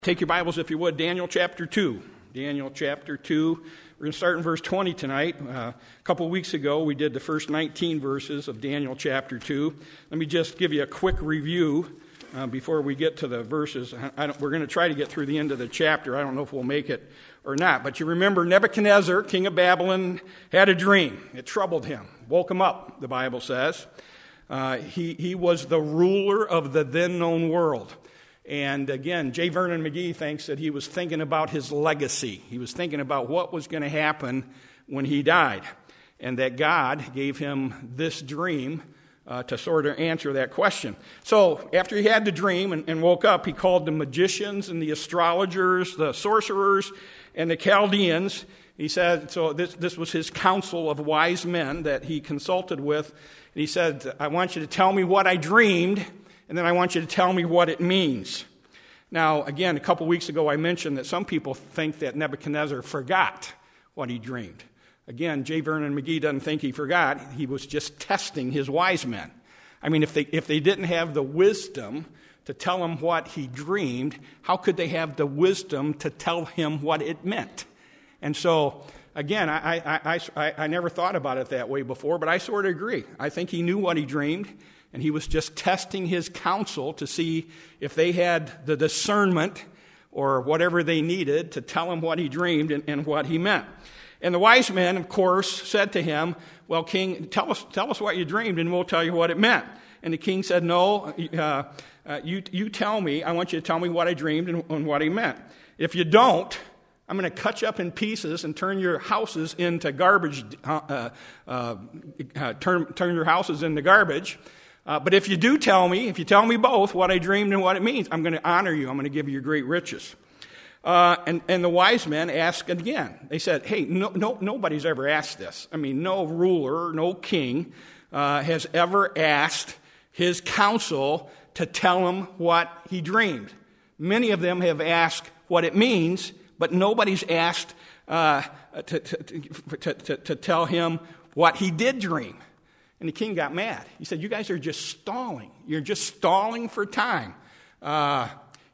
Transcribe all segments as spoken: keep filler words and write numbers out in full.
Take your Bibles, if you would, Daniel chapter two. Daniel chapter two. We're going to start in verse twenty tonight. Uh, a couple of weeks ago, we did the first nineteen verses of Daniel chapter two. Let me just give you a quick review uh, before we get to the verses. I don't, we're going to try to get through the end of the chapter. I don't know if we'll make it or not. But you remember Nebuchadnezzar, king of Babylon, had a dream. It troubled him, woke him up, the Bible says. Uh, he, he was the ruler of the then-known world. And again, J. Vernon McGee thinks that he was thinking about his legacy. He was thinking about what was going to happen when he died. And that God gave him this dream uh, to sort of answer that question. So after he had the dream and, and woke up, he called the magicians and the astrologers, the sorcerers, and the Chaldeans. He said, so this, this was his council of wise men that he consulted with. And he said, I want you to tell me what I dreamed, and then I want you to tell me what it means. Now, again, a couple weeks ago I mentioned that some people think that Nebuchadnezzar forgot what he dreamed. Again, J. Vernon McGee doesn't think he forgot. He was just testing his wise men. I mean, if they if they didn't have the wisdom to tell him what he dreamed, how could they have the wisdom to tell him what it meant? And so, again, I, I, I, I never thought about it that way before, but I sort of agree. I think he knew what he dreamed. And he was just testing his counsel to see if they had the discernment or whatever they needed to tell him what he dreamed and, and what he meant. And the wise men, of course, said to him, well, King, tell us tell us what you dreamed and we'll tell you what it meant. And the king said, no, uh, uh, you, you tell me. I want you to tell me what I dreamed and, and what he meant. If you don't, I'm going to cut you up in pieces and turn your houses into garbage, uh, uh, uh, turn, turn your houses into garbage. Uh, but if you do tell me, if you tell me both what I dreamed and what it means, I'm going to honor you. I'm going to give you your great riches. Uh, and, and the wise men asked again. They said, hey, no, no, nobody's ever asked this. I mean, no ruler, no king uh, has ever asked his council to tell him what he dreamed. Many of them have asked what it means, but nobody's asked uh, to, to, to, to, to tell him what he did dream. And the king got mad. He said, you guys are just stalling. You're just stalling for time. Uh,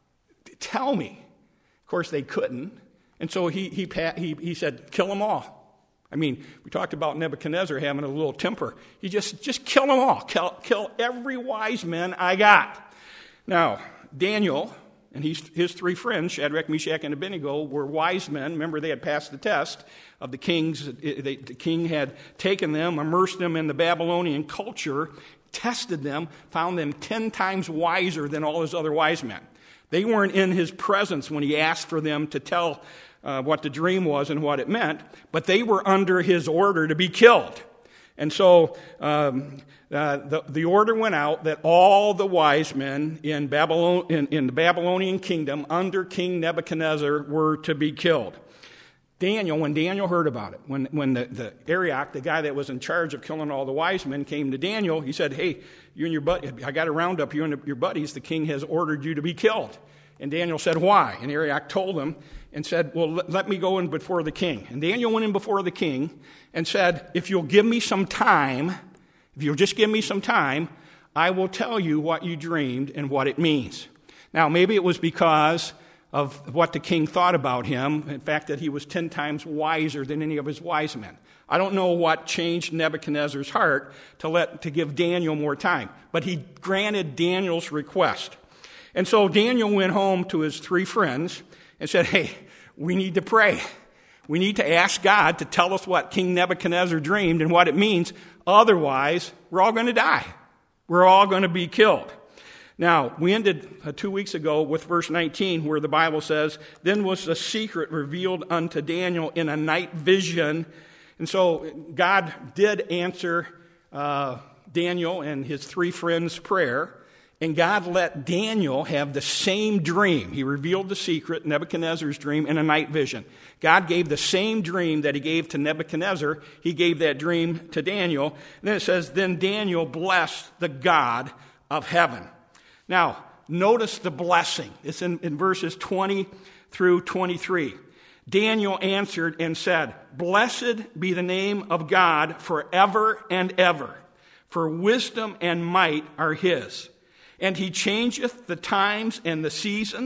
tell me. Of course, they couldn't. And so he, he, he, he said, kill them all. I mean, we talked about Nebuchadnezzar having a little temper. He just, just kill them all. Kill, kill every wise man I got. Now, Daniel and his, his three friends, Shadrach, Meshach, and Abednego, were wise men. Remember, they had passed the test of the kings. They, the king had taken them, immersed them in the Babylonian culture, tested them, found them ten times wiser than all his other wise men. They weren't in his presence when he asked for them to tell uh, what the dream was and what it meant, but they were under his order to be killed. And so um, uh, the, the order went out that all the wise men in, Babylon, in, in the Babylonian kingdom under King Nebuchadnezzar were to be killed. Daniel, when Daniel heard about it, when, when the, the Arioch, the guy that was in charge of killing all the wise men, came to Daniel, he said, hey, you and your buddy, I got to round up you and your buddies. The king has ordered you to be killed. And Daniel said, why? And Arioch told him and said, well, let, let me go in before the king. And Daniel went in before the king and said, if you'll give me some time, if you'll just give me some time, I will tell you what you dreamed and what it means. Now, maybe it was because of what the king thought about him, in fact, that he was ten times wiser than any of his wise men. I don't know what changed Nebuchadnezzar's heart to let to give Daniel more time, but he granted Daniel's request. And so Daniel went home to his three friends and said, hey, we need to pray. We need to ask God to tell us what King Nebuchadnezzar dreamed and what it means. Otherwise, we're all going to die. We're all going to be killed. Now, we ended uh, two weeks ago with verse nineteen where the Bible says, then was the secret revealed unto Daniel in a night vision. And so God did answer uh, Daniel and his three friends' prayer. And God let Daniel have the same dream. He revealed the secret, Nebuchadnezzar's dream, in a night vision. God gave the same dream that he gave to Nebuchadnezzar. He gave that dream to Daniel. And then it says, then Daniel blessed the God of heaven. Now, notice the blessing. It's in, in verses twenty through twenty-three. Daniel answered and said, blessed be the name of God forever and ever, for wisdom and might are his. And he changeth the times and the seasons.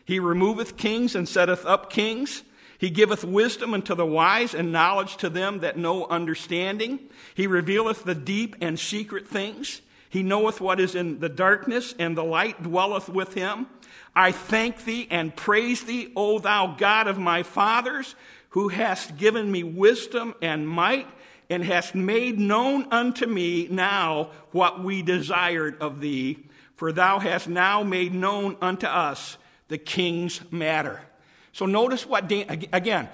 He removeth kings and setteth up kings. He giveth wisdom unto the wise and knowledge to them that know understanding. He revealeth the deep and secret things. He knoweth what is in the darkness, and the light dwelleth with him. I thank thee and praise thee, O thou God of my fathers, who hast given me wisdom and might, and hast made known unto me now what we desired of thee. For thou hast now made known unto us the king's matter. So notice what, Dan, again,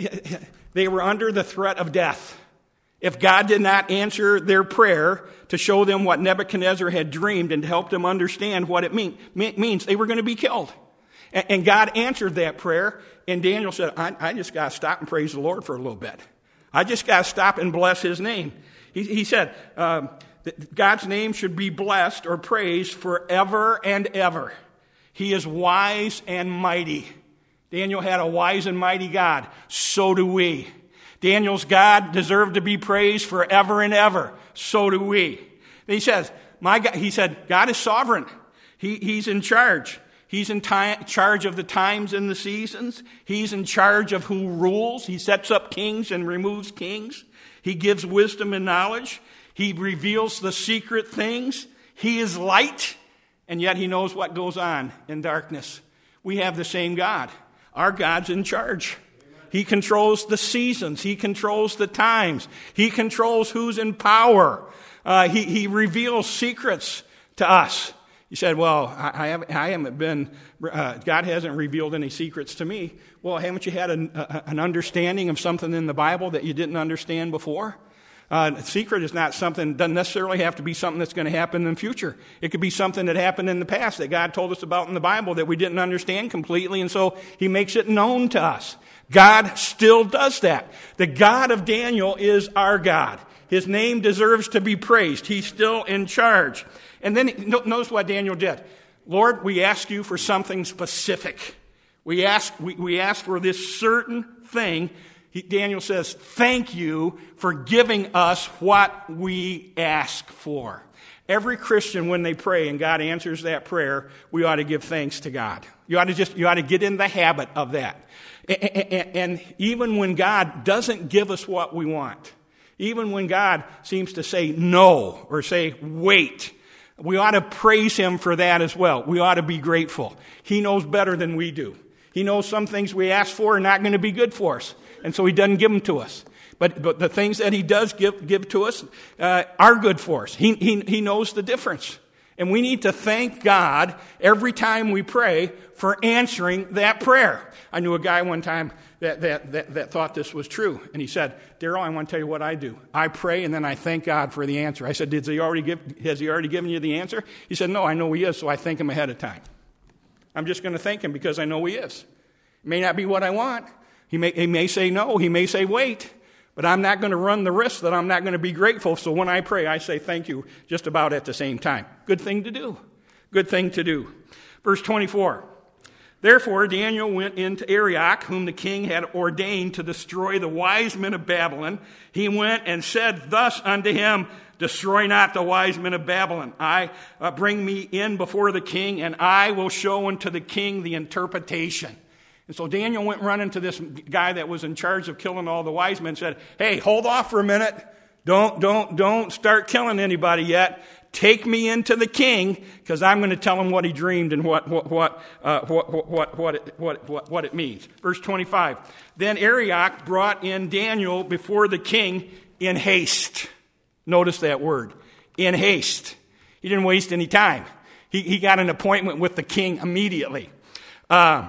they were under the threat of death. If God did not answer their prayer to show them what Nebuchadnezzar had dreamed and to help them understand what it mean, means, they were going to be killed. And God answered that prayer, and Daniel said, I, I just got to stop and praise the Lord for a little bit. I just got to stop and bless his name. He, he said, uh, that God's name should be blessed or praised forever and ever. He is wise and mighty. Daniel had a wise and mighty God. So do we. Daniel's God deserved to be praised forever and ever. So do we. And he says, "My God," he said, God is sovereign. He, he's in charge. He's in time, charge of the times and the seasons. He's in charge of who rules. He sets up kings and removes kings. He gives wisdom and knowledge. He reveals the secret things. He is light, and yet he knows what goes on in darkness. We have the same God. Our God's in charge. He controls the seasons. He controls the times. He controls who's in power. Uh, he, he reveals secrets to us. You said, well, I, I, haven't, I haven't been, uh, God hasn't revealed any secrets to me. Well, haven't you had an, a, an understanding of something in the Bible that you didn't understand before? Uh, a secret is not something, doesn't necessarily have to be something that's going to happen in the future. It could be something that happened in the past that God told us about in the Bible that we didn't understand completely, and so he makes it known to us. God still does that. The God of Daniel is our God. His name deserves to be praised. He's still in charge. And then notice what Daniel did. Lord, we ask you for something specific. We ask, we, we ask for this certain thing. He, Daniel says, thank you for giving us what we ask for. Every Christian, when they pray and God answers that prayer, we ought to give thanks to God. You ought to just, you ought to get in the habit of that. And, and even when God doesn't give us what we want, even when God seems to say no or say wait, we ought to praise him for that as well. We ought to be grateful. He knows better than we do. He knows some things we ask for are not going to be good for us, and so he doesn't give them to us. But but the things that he does give give to us uh, are good for us. He, he he knows the difference. And we need to thank God every time we pray for answering that prayer. I knew a guy one time that, that, that, that thought this was true. And he said, Daryl, I want to tell you what I do. I pray and then I thank God for the answer. I said, Did he already give, has he already given you the answer? He said, no, I know he is, so I thank him ahead of time. I'm just going to thank him because I know he is. It may not be what I want. He may, he may say no. He may say wait. But I'm not going to run the risk that I'm not going to be grateful. So when I pray, I say thank you just about at the same time. Good thing to do. Good thing to do. Verse twenty-four. Therefore Daniel went into Arioch, whom the king had ordained to destroy the wise men of Babylon. He went and said thus unto him, Destroy not the wise men of Babylon. I uh, bring me in before the king, and I will show unto the king the interpretation. And so Daniel went running to this guy that was in charge of killing all the wise men and said, hey, hold off for a minute. Don't, don't, don't start killing anybody yet. Take me into the king, because I'm going to tell him what he dreamed and what, what, what, uh, what, what, what, it, what, what, what it means. Verse twenty-five. Then Arioch brought in Daniel before the king in haste. Notice that word. In haste. He didn't waste any time. He, he got an appointment with the king immediately. Uh,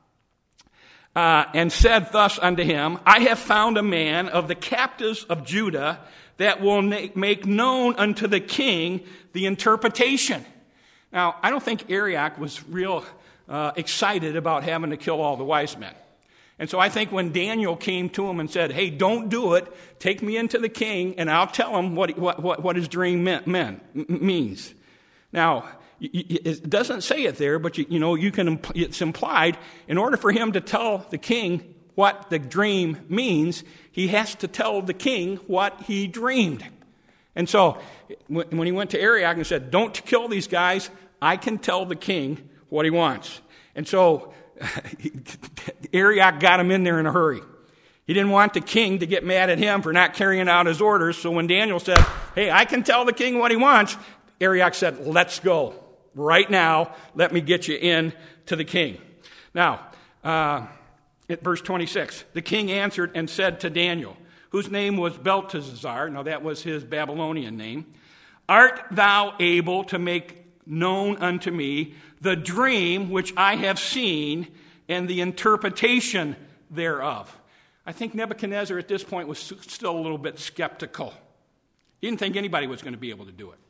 Uh, and said thus unto him, I have found a man of the captives of Judah that will na- make known unto the king the interpretation. Now, I don't think Arioch was real uh, excited about having to kill all the wise men. And so I think when Daniel came to him and said, hey, don't do it, take me into the king and I'll tell him what, what, what, what his dream meant, meant, means. Now, it doesn't say it there, but you, you know, you can. It's implied. In order for him to tell the king what the dream means, he has to tell the king what he dreamed. And so, when he went to Arioch and said, "Don't kill these guys," I can tell the king what he wants. And so, Arioch got him in there in a hurry. He didn't want the king to get mad at him for not carrying out his orders. So when Daniel said, hey, I can tell the king what he wants, Arioch said, let's go. Right now, let me get you in to the king. Now, uh, at verse twenty-six, the king answered and said to Daniel, whose name was Belteshazzar, now that was his Babylonian name, art thou able to make known unto me the dream which I have seen and the interpretation thereof? I think Nebuchadnezzar at this point was still a little bit skeptical. He didn't think anybody was going to be able to do it.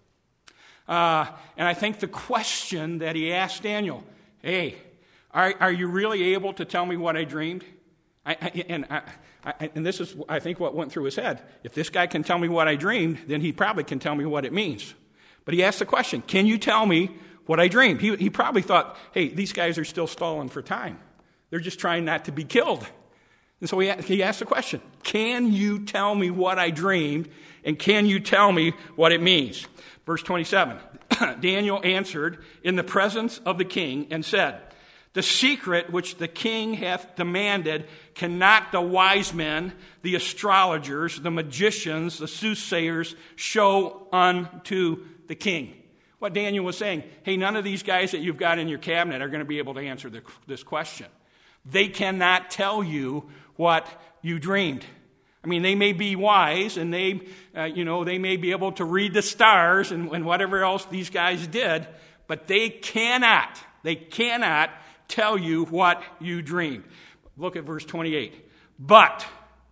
Uh, and I think the question that he asked Daniel, hey, are, are you really able to tell me what I dreamed? I, I, and, I, I, and this is, I think, what went through his head. If this guy can tell me what I dreamed, then he probably can tell me what it means. But he asked the question, can you tell me what I dreamed? He, he probably thought, hey, these guys are still stalling for time. They're just trying not to be killed. And so he, he asked the question, can you tell me what I dreamed, and can you tell me what it means? Verse twenty-seven, Daniel answered in the presence of the king and said, the secret which the king hath demanded cannot the wise men, the astrologers, the magicians, the soothsayers show unto the king. What Daniel was saying, hey, none of these guys that you've got in your cabinet are going to be able to answer the, this question. They cannot tell you what you dreamed. I mean, they may be wise, and they, uh, you know, they may be able to read the stars and, and whatever else these guys did, but they cannot, they cannot tell you what you dreamed. Look at verse twenty-eight. But,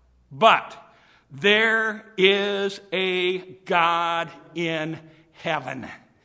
but, there is a God in heaven.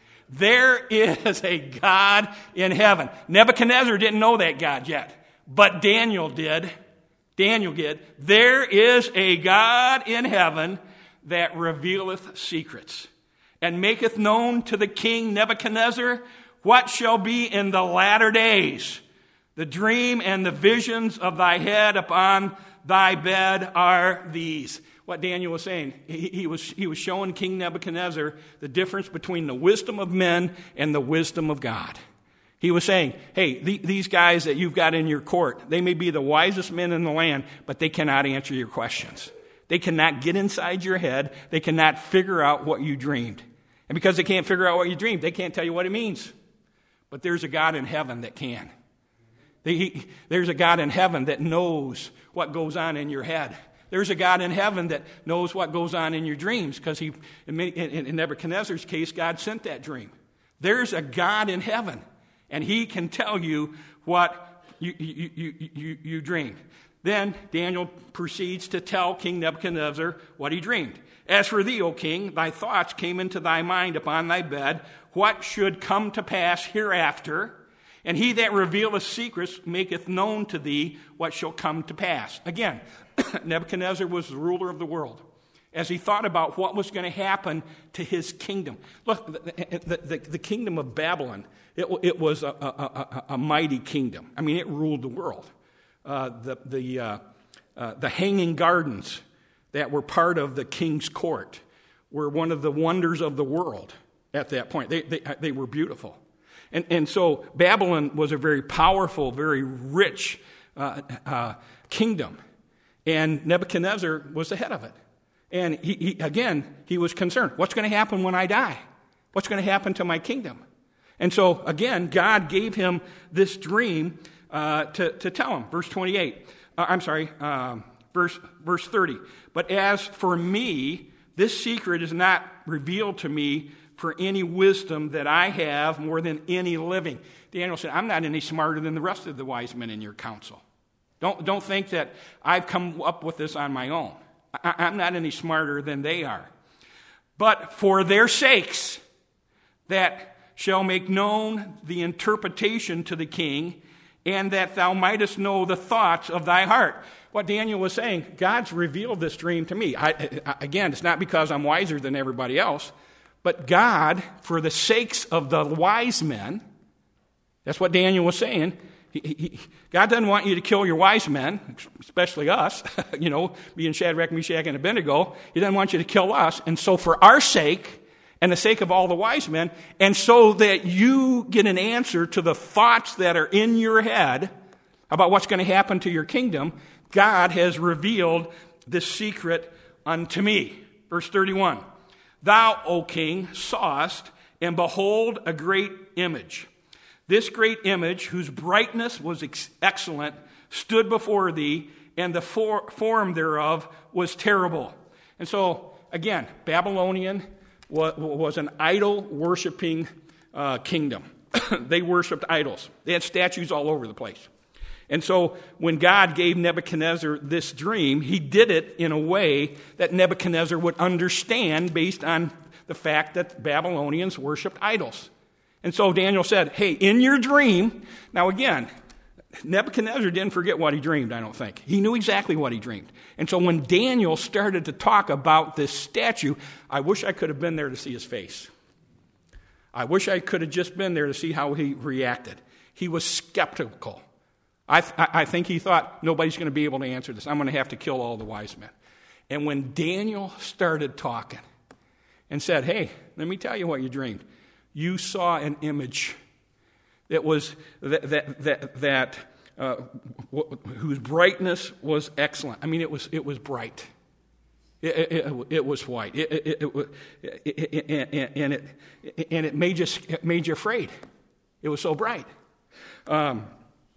There is a God in heaven. Nebuchadnezzar didn't know that God yet, but Daniel did. Daniel did. There is a God in heaven that revealeth secrets, and maketh known to the king Nebuchadnezzar what shall be in the latter days. The dream and the visions of thy head upon thy bed are these. What Daniel was saying, he, he was he was showing King Nebuchadnezzar the difference between the wisdom of men and the wisdom of God. He was saying, hey, the, these guys that you've got in your court, they may be the wisest men in the land, but they cannot answer your questions. They cannot get inside your head. They cannot figure out what you dreamed. And because they can't figure out what you dreamed, they can't tell you what it means. But there's a God in heaven that can. They, he, there's a God in heaven that knows what goes on in your head. There's a God in heaven that knows what goes on in your dreams, because he, in, in, in Nebuchadnezzar's case, God sent that dream. There's a God in heaven, and he can tell you what you, you, you, you, you dreamed. Then Daniel proceeds to tell King Nebuchadnezzar what he dreamed. As for thee, O king, thy thoughts came into thy mind upon thy bed, what should come to pass hereafter, and he that revealeth secrets maketh known to thee what shall come to pass. Again, Nebuchadnezzar was the ruler of the world. As he thought about what was going to happen to his kingdom. Look, the, the, the, the kingdom of Babylon, it, it was a, a, a, a mighty kingdom. I mean, it ruled the world. Uh, the, the, uh, uh, the hanging gardens that were part of the king's court were one of the wonders of the world at that point. They, they, they were beautiful. And, and so Babylon was a very powerful, very rich uh, uh, kingdom. And Nebuchadnezzar was the head of it. And he, he, again, he was concerned. What's going to happen when I die? What's going to happen to my kingdom? And so, again, God gave him this dream uh, to, to tell him. Verse twenty-eight. Uh, I'm sorry, um, verse, verse thirty. But as for me, this secret is not revealed to me for any wisdom that I have more than any living. Daniel said, I'm not any smarter than the rest of the wise men in your council. Don't, don't think that I've come up with this on my own. I, I'm not any smarter than they are. But for their sakes, that shall make known the interpretation to the king, and that thou mightest know the thoughts of thy heart. What Daniel was saying, God's revealed this dream to me. I, I, again, it's not because I'm wiser than everybody else, but God, for the sakes of the wise men, that's what Daniel was saying. He, he, God doesn't want you to kill your wise men, especially us, you know, being Shadrach, Meshach, and Abednego. He doesn't want you to kill us. And so for our sake, and the sake of all the wise men, and so that you get an answer to the thoughts that are in your head, about what's going to happen to your kingdom, God has revealed this secret unto me. Verse thirty-one, thou, O king, sawest, and behold, a great image. This great image, whose brightness was ex- excellent, stood before thee, and the for- form thereof was terrible. And so, again, Babylonian was, was an idol-worshiping uh, kingdom. They worshipped idols. They had statues all over the place. And so when God gave Nebuchadnezzar this dream, he did it in a way that Nebuchadnezzar would understand based on the fact that Babylonians worshipped idols. And so Daniel said, hey, in your dream, now again, Nebuchadnezzar didn't forget what he dreamed, I don't think. He knew exactly what he dreamed. And so when Daniel started to talk about this statue, I wish I could have been there to see his face. I wish I could have just been there to see how he reacted. He was skeptical. I, th- I think he thought, nobody's going to be able to answer this. I'm going to have to kill all the wise men. And when Daniel started talking and said, hey, let me tell you what you dreamed. You saw an image that was that that that, that uh, w- whose brightness was excellent. I mean, it was it was bright. It, it, it, it was white. It, it, it, it, it, and it and it made you it made you afraid. It was so bright. Um,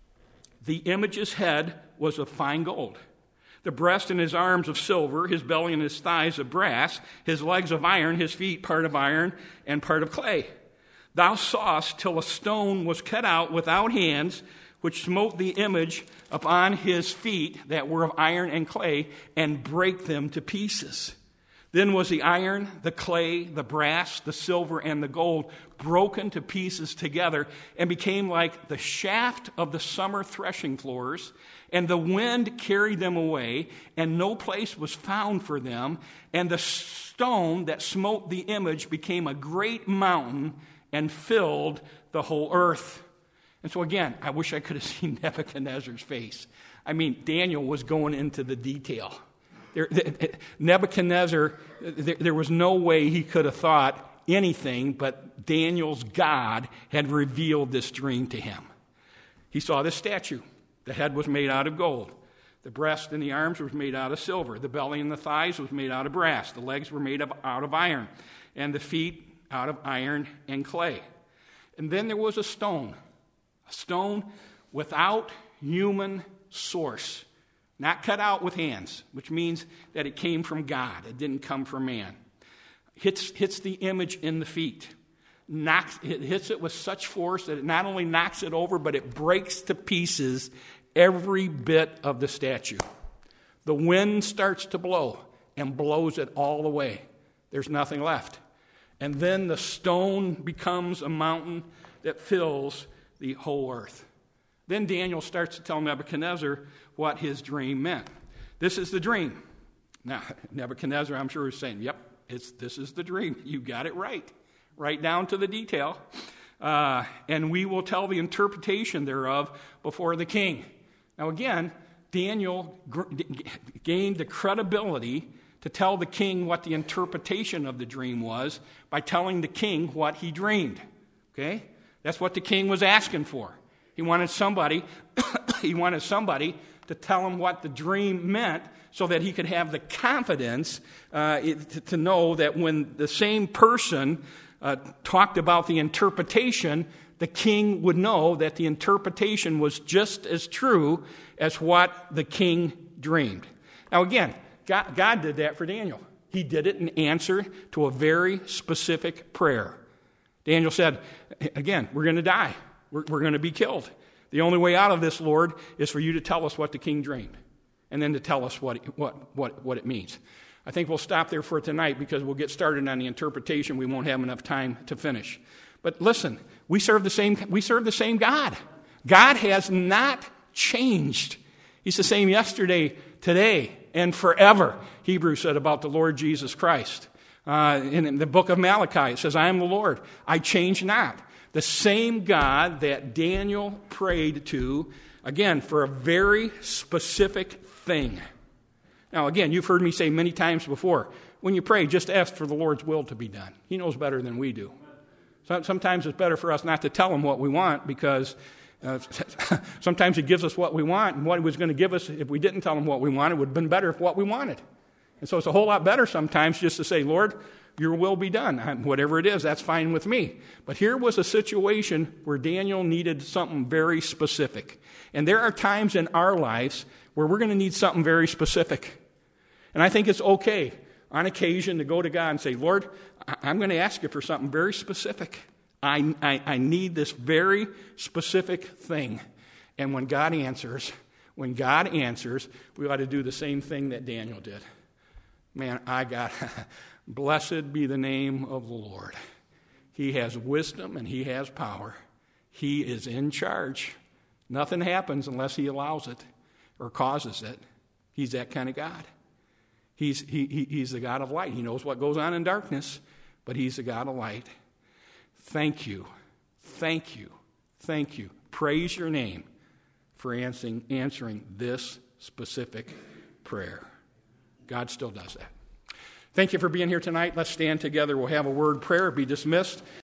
the image's head was of fine gold. The breast and his arms of silver, his belly and his thighs of brass, his legs of iron, his feet part of iron and part of clay. Thou sawest till a stone was cut out without hands, which smote the image upon his feet that were of iron and clay, and brake them to pieces. Then was the iron, the clay, the brass, the silver, and the gold broken to pieces together, and became like the shaft of the summer threshing floors, and the wind carried them away, and no place was found for them, and the stone that smote the image became a great mountain, and filled the whole earth. And so again, I wish I could have seen Nebuchadnezzar's face. I mean, Daniel was going into the detail. There, Nebuchadnezzar, there, there was no way he could have thought anything, but Daniel's God had revealed this dream to him. He saw this statue. The head was made out of gold. The breast and the arms was made out of silver. The belly and the thighs was made out of brass. The legs were made of, out of iron. And the feet out of iron and clay. And then there was a stone, a stone without human source, not cut out with hands, which means that it came from God. It didn't come from man. Hits, hits the image in the feet. Knocks, it hits it with such force that it not only knocks it over, but it breaks to pieces every bit of the statue. The wind starts to blow and blows it all away. There's nothing left. And then the stone becomes a mountain that fills the whole earth. Then Daniel starts to tell Nebuchadnezzar what his dream meant. This is the dream. Now, Nebuchadnezzar, I'm sure, is saying, yep, it's, this is the dream. You got it right. Right down to the detail. Uh, and we will tell the interpretation thereof before the king. Now, again, Daniel gr- gained the credibility to tell the king what the interpretation of the dream was by telling the king what he dreamed. Okay? That's what the king was asking for. He wanted somebody, he wanted somebody to tell him what the dream meant so that he could have the confidence uh, it, to, to know that when the same person uh, talked about the interpretation, the king would know that the interpretation was just as true as what the king dreamed. Now again, God, God did that for Daniel. He did it in answer to a very specific prayer. Daniel said, again, we're going to die. We're, we're going to be killed. The only way out of this, Lord, is for you to tell us what the king dreamed, and then to tell us what, what, what, what it means. I think we'll stop there for tonight because we'll get started on the interpretation. We won't have enough time to finish. But listen, we serve the same, we serve the same God. God has not changed. He's the same yesterday, today, and forever. Hebrews said about the Lord Jesus Christ. Uh, in, in the book of Malachi, it says, I am the Lord. I change not. The same God that Daniel prayed to, again, for a very specific thing. Now, again, you've heard me say many times before, when you pray, just ask for the Lord's will to be done. He knows better than we do. So, sometimes it's better for us not to tell him what we want because Uh, sometimes he gives us what we want, and what he was going to give us if we didn't tell him what we wanted would have been better if what we wanted. And so it's a whole lot better sometimes just to say, Lord, your will be done. Whatever it is, that's fine with me. But here was a situation where Daniel needed something very specific. And there are times in our lives where we're going to need something very specific. And I think it's okay on occasion to go to God and say, Lord, I'm going to ask you for something very specific. I, I, I need this very specific thing. And when God answers, when God answers, we ought to do the same thing that Daniel did. Man, I got, blessed be the name of the Lord. He has wisdom and he has power. He is in charge. Nothing happens unless he allows it or causes it. He's that kind of God. He's, he, he, he's the God of light. He knows what goes on in darkness, but he's the God of light. Thank you, thank you, thank you. Praise your name for answering, answering this specific prayer. God still does that. Thank you for being here tonight. Let's stand together. We'll have a word prayer, be dismissed.